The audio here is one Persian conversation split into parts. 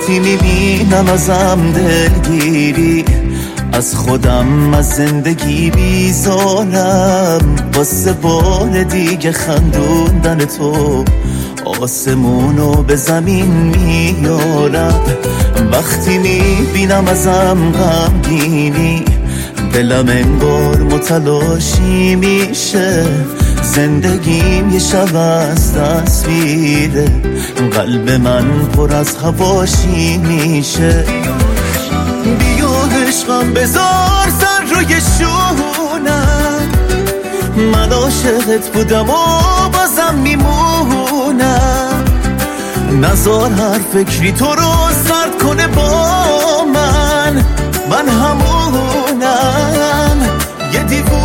وقتی میبینم ازم دلگیری، از خودم از زندگی بیزارم، واسه بار دیگه خندوندن تو آسمونو به زمین میارم. وقتی میبینم ازم غمگینی، دلم انگار متلاشی میشه، زندگیم یه شب از تصویره، قلب من پر از هواشی میشه. بیا عشقم بذار سر روی شونم، من عاشقت بودم و بازم میمونم، نزار هر فکری تو رو سرد کنه با من، من همونم یه دیوونم.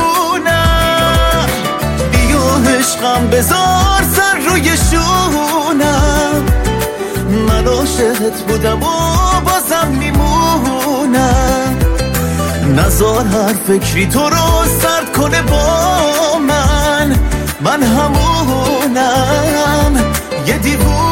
بیا عشقم بذار سر روی شونم، من عاشقت بودم و بازم میمونم، نزار هر فکری تو رو سرد کنه با من، من همونم یه دیوونم.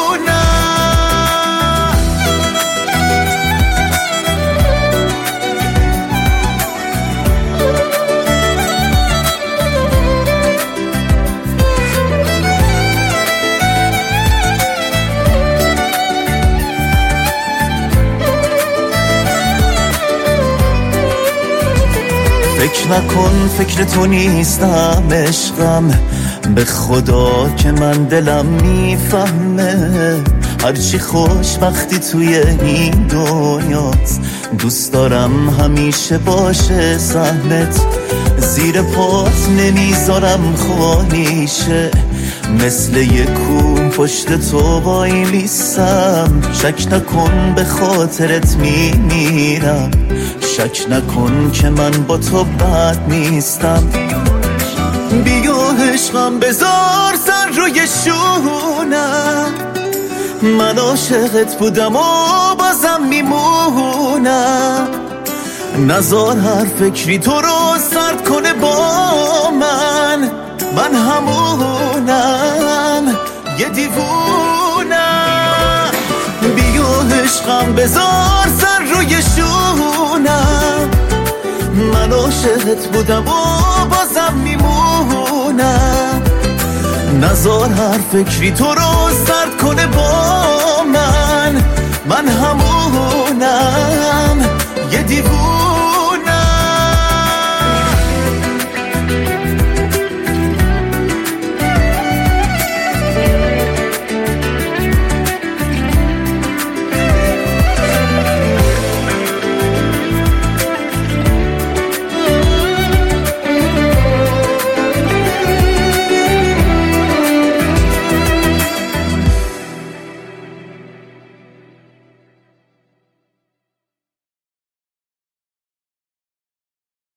فکر نکن فکر تو نیستم عشقم، به خدا که من دلم میفهمه، هرچی خوشبختی توی این دنیاست، دوست دارم همیشه باشه سهمت، زیر پات نمیذارم خالیشه، مثل یک کوه پشت تو وای میستم، شک نکن به خاطرت میمیرم، شک نکن که من با تو بد نیستم. بیا عشقم بذار سر روی شونم، من عاشقت بودم و بازم میمونم، نزار هر فکری تو رو سرد کنه با من، من همونم یه دیوونم. بیا عشقم بذار سر روی شونم، من عاشقت بودم و بازم میمونم، نزار هر فکری تو رو سرد کنه با من، من همونم